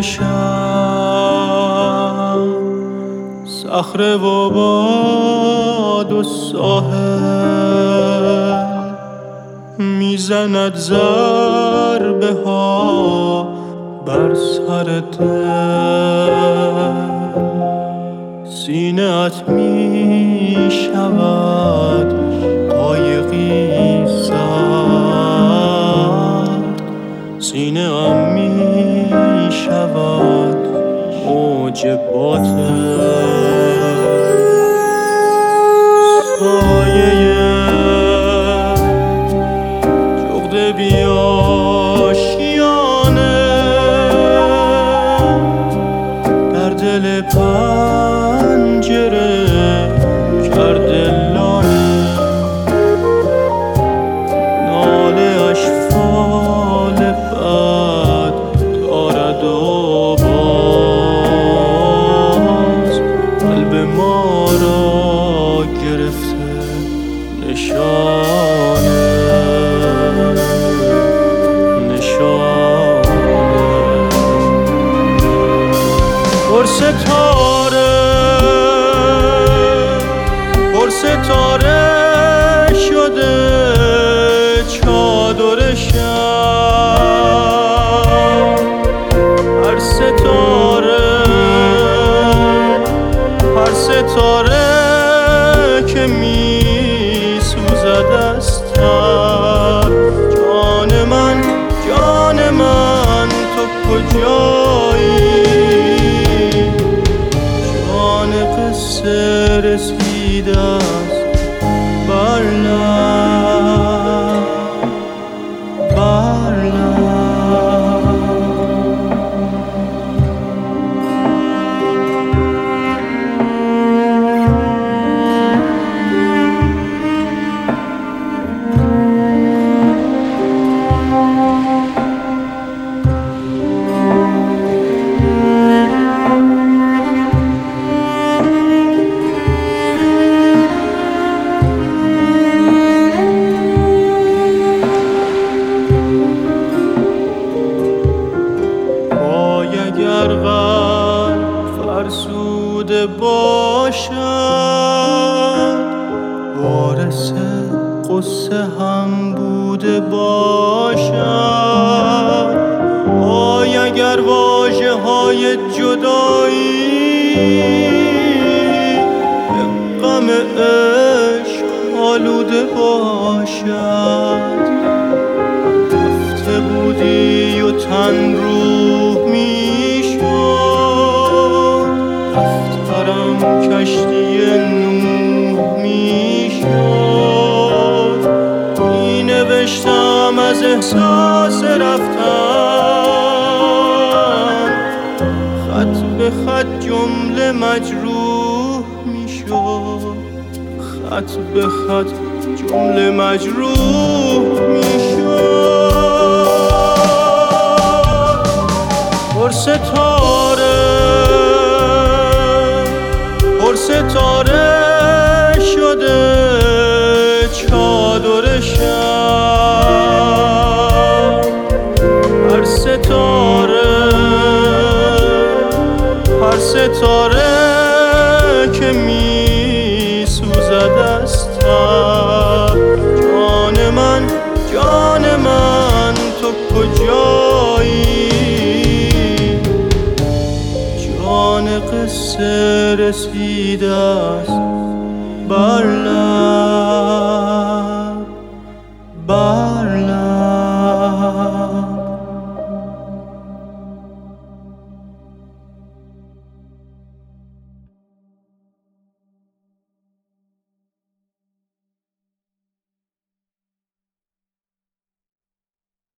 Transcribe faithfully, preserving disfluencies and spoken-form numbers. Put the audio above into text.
شب، صخره و باد و ساحل میزند ضربه ها بر سر دل. سینه ات می شود قایقی سرد، سینه ام می شود موج باطل. سایه جغد بیاشیانه در دل پنجره کرده لانه، ناله اش فال بد دارد و باز قلب ما را گرفته نشانه نشانه. پر ستاره پر ستاره شده چادر شب، هر ستاره هر ستاره که می سوزد از تب. جان من جان من تو کجایی؟ جان قصه رسیده است بر لب بر لب. اگر قلب فرسوده باشد وارث قصه هم بوده باشد. وای اگر واژه های جدایی به غم عشق آلوده باشد. رفته بودی و تن روح می دفترم کشتی نوح می شد. می نوشتم از احساس رفتن، خط به خط جمله مجروح می شد. خط به خط جمله مجروح می شد. پر ستاره پر ستاره شده چادر شب، هر ستاره هر ستاره که می سوزد از تب. جان من جان من تو کجایی؟ جان قصه رسیده است بر لب